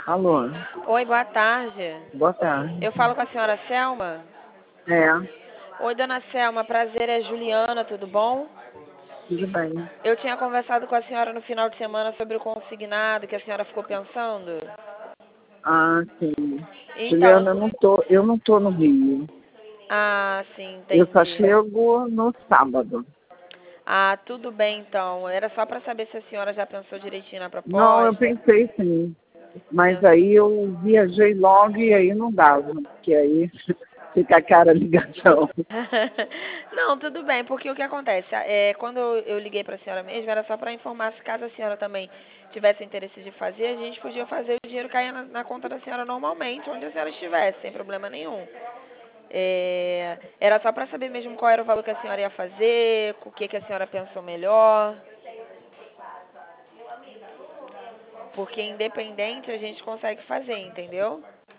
Alô, Oi, boa tarde. boa tarde. Eu falo com a senhora Selma? É, Oi, dona Selma, prazer, é Juliana, tudo bom? tudo bem. Eu tinha conversado com a senhora no final de semana sobre o consignado que a senhora ficou pensando. Ah, sim. Então, Juliana, eu não tô no Rio. sim, Eu só entendi. chego no sábado. Ah, tudo bem então. Era só para saber se a senhora já pensou direitinho na Não, eu proposta. pensei sim. Mas Pen- aí eu viajei logo e aí não dava, porque aí fica cara a ligação. Não, tudo bem, porque o que acontece? Quando eu liguei para a senhora mesmo, era só para informar se caso a senhora também tivesse interesse de fazer, a gente podia fazer o dinheiro cair na conta da senhora normalmente, onde a senhora estivesse, sem problema nenhum. Era só para saber mesmo qual era o valor que a senhora ia fazer, o que a senhora pensou melhor, porque independente a gente consegue fazer, entendeu?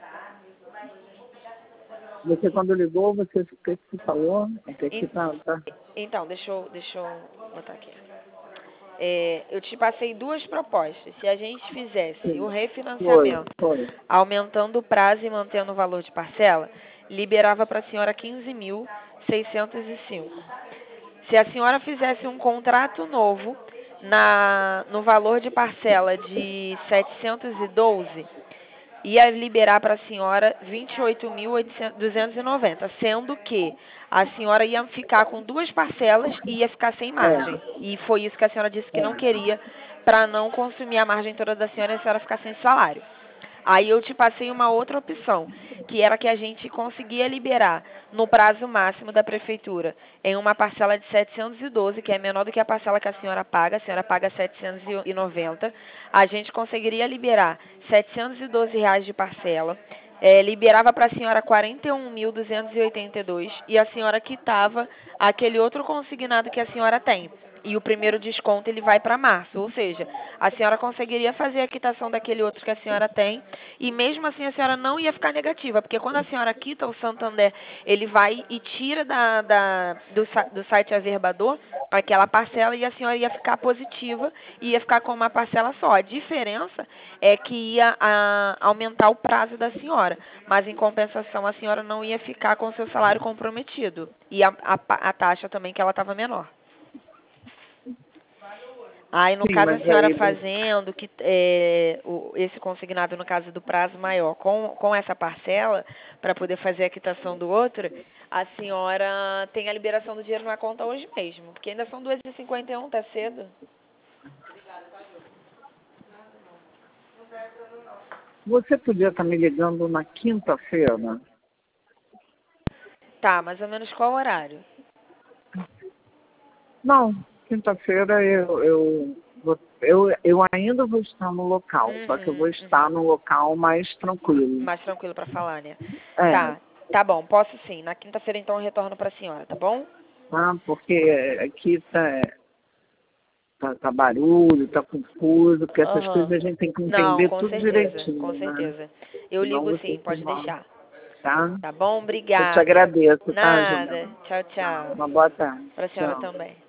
Você quando ligou, o que você falou? Até que En- tá. Então, deixa eu botar aqui. Eu te passei duas propostas. Se a gente fizesse o Sim. Foi, refinanciamento, foi. aumentando o prazo e mantendo o valor de parcela, liberava para a senhora 15.605. Se a senhora fizesse um contrato novo no valor de parcela de 712, ia liberar para a senhora 28.290, sendo que a senhora ia ficar com duas parcelas e ia ficar sem É, margem. E foi isso que a senhora disse que não queria, para não consumir a margem toda da senhora e a senhora ficar sem salário. Aí eu te passei uma outra opção, que era que a gente conseguia liberar no prazo máximo da prefeitura em uma parcela de 712, que é menor do que a parcela que a senhora paga 790, a gente conseguiria liberar R$ 712 de parcela, liberava para a senhora 41.282 e a senhora quitava aquele outro consignado que a senhora tem. E o primeiro desconto ele vai para março, ou seja, a senhora conseguiria fazer a quitação daquele outro que a senhora tem e mesmo assim a senhora não ia ficar negativa, porque quando a senhora quita o Santander, ele vai e tira do site averbador aquela parcela e a senhora ia ficar positiva e ia ficar com uma parcela só. A diferença é que ia aumentar o prazo da senhora, mas em compensação a senhora não ia ficar com o seu salário comprometido e a taxa também que ela estava menor. Aí, no sim, caso, a mas senhora aí fazendo esse consignado, no caso do prazo maior, com essa parcela, para poder fazer a quitação do outro, a senhora tem a liberação do dinheiro na conta hoje mesmo, porque ainda são 2h51, tá cedo. você podia estar me ligando na quinta-feira? Tá, mais ou menos qual horário? Não, quinta-feira eu ainda vou estar no local, só que eu vou Uhum, estar uhum. no local mais tranquilo. Mais tranquilo para falar, né? É, Tá bom, posso sim. Na quinta-feira, então, eu retorno para a senhora, tá bom? tá? Porque aqui tá barulho, tá confuso, porque essas coisas Aham. a gente tem que Não, entender com tudo certeza, com direitinho, né? certeza. Eu Senão ligo você sim, se pode enrola, deixar. tá? Tá bom? Eu te Obrigada. agradeço, tá, Nada. Juliana? Tchau, Tá, tchau. uma boa tarde. Para a senhora Tchau. também.